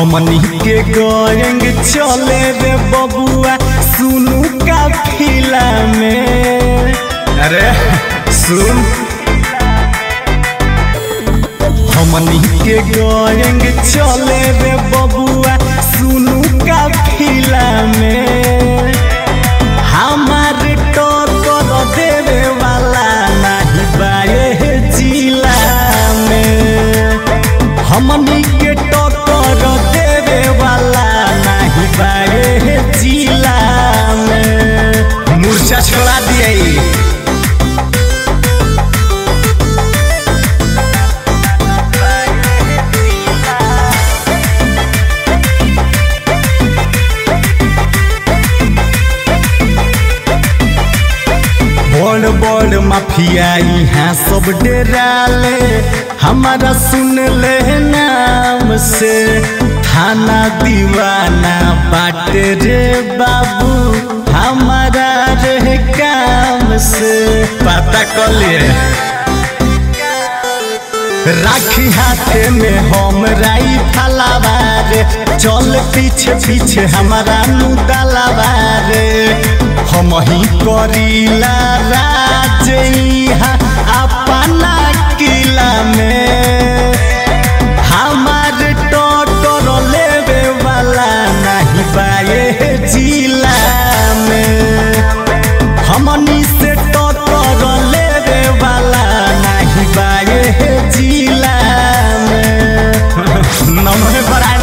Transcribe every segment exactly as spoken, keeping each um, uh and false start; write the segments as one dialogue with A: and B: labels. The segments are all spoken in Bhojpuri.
A: हमनी के गएंग चले रे बबुआ सुनू का खिला में। अरे सुन हमनी के गएंग चले रे बबुआ सुनू का खिला में। हमारे टक्कर देवे वाला नहीं बाए जिला में। हमनी के टक्कर देवे वाला नहीं बाए जिला में। मूर्छा छोड़ा दिए बड़ बड़ माफिया यहाँ सब डेराले हमारा सुन ले नाम से। थाना दीवाना बाटे रे बाबू हमारा रे काम से। पता कर लिए राखी हाथे में हम राई फलावारे चल पीछे पीछे हमारा नुदलावारे। हम ही करीला राज अपना किला में। हमारे टक्कर लेवे वाला नहीं बाए जिला में। हमनी से टक्कर लेवे वाला नहीं बाए जिला में। नमः ब्रांड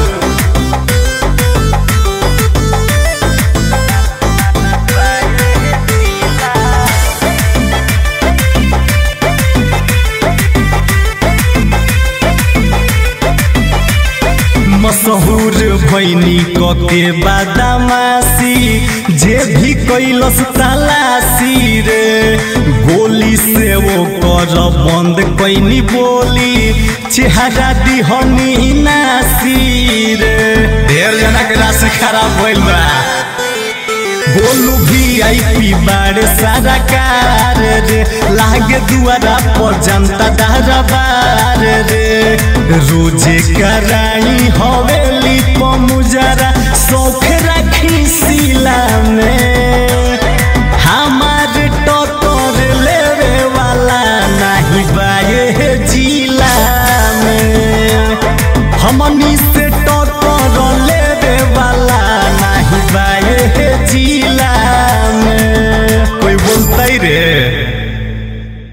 A: मशहूर भैनी के बादामासी जे भी कैलस तलाशी रे। गोली से वो कर बंद कैनी बोली चेहरा दिहनी नासी रे। ढेर जना के राशि खराब भइल बा। बोलू भी आई पी बाड़ सारा कार रे। लागे दुआरा पर जनता दरबार रे। रोजे कराई हवेली पर मुजरा शौक रखी सिला